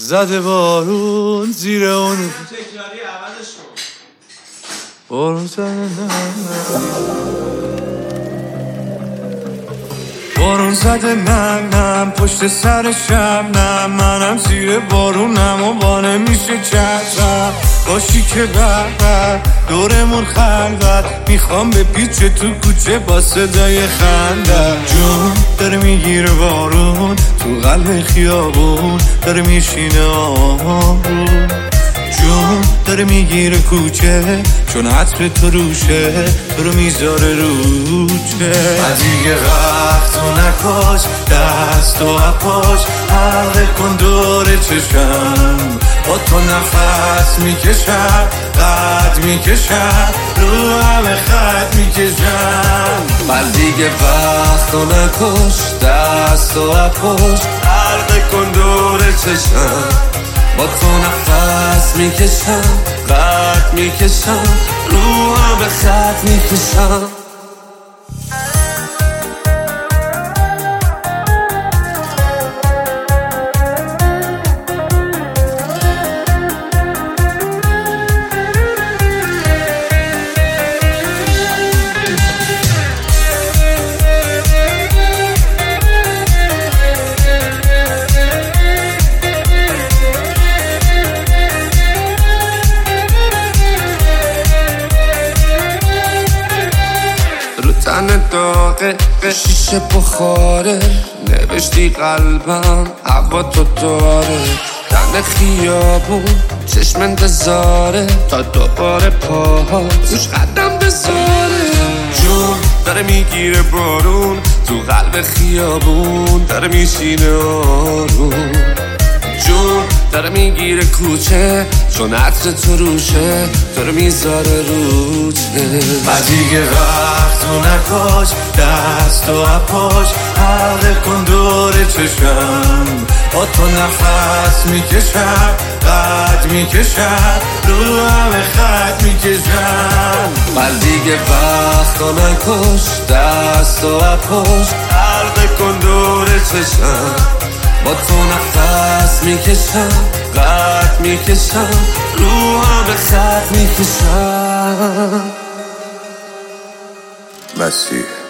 زده بارون زیر اون بارون زده بارون زده نم پشت سر شبنم منم زیر بارونم و بانه میشه چشم باشی که بر دورمون خلوت میخوام به پیچ تو کوچه با صدای خنده جون داره میگیره بارون تو قلب خیابون داره میشینه آروم جون داره میگیره کوچه چون عطر تو روشه تو رو میذاره روچه دیگه وقت تو نکاش دست و اپاش حلقه کن دور چشم با تو نفس میکشم قد میکشم رو همه خط میکشم دیگه وقت تو نکاش دست و اپاش حلقه کن دور چشم با تو نفس میکشم قد میکشم رو همه خط میکشم تن داغه شیشه بخاره نوشتی قلبم هوا تو داره تن خیابون چشم انتظاره تا دوباره پاها روش قدم بذاره جون داره میگیره بارون تو قلب خیابون داره میشینه آروم جون داره میگیره کوچه چون عطر تو روشه داره میذاره روچه دیگه وقت تو نکاش دست و اپاش حلقه کن دور چشم با تو نفس میکشم قد میکشم رو همه خط میکشم دیگه وقت تو نکاش دست و اپاش حلقه کن دور چشم با تو نفس میکشم قد میکشم رو همه خط میکشم مسیح